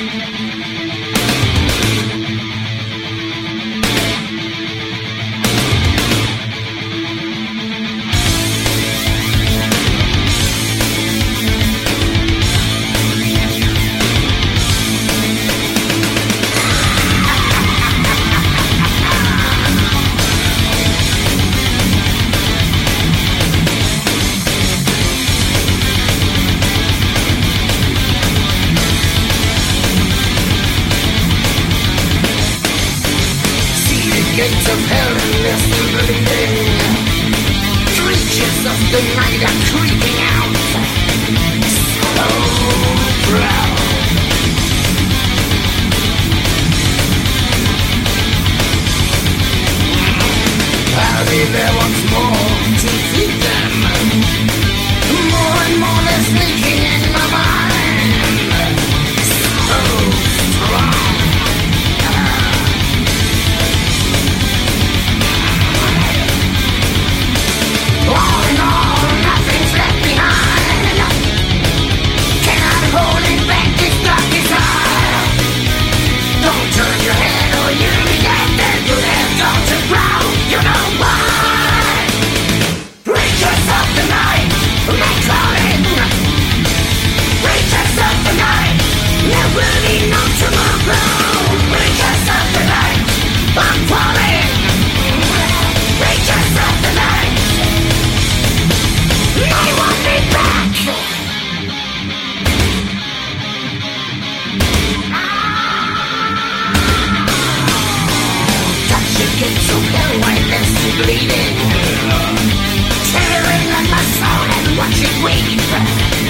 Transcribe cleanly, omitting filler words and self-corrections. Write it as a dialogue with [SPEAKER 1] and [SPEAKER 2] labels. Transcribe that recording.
[SPEAKER 1] Gates of hell and they're still bleeding. Creatures of the night are creeping out. So proud. I'll be there once more to feed them. More and more they're sneaking in my mind. So strong. All in all, nothing's left behind. Cannot hold it back, this dark desire. Don't turn your head or you'll be dead. Then you'll have gone to ground. You know why? Creatures of the night, they calling. Creatures of the night, there will be no tomorrow. Creatures of the night, I'm falling. Creatures of the night, I want me back! Touch your gates of hell while they're still bleeding. Tearing at my soul and watch it weep.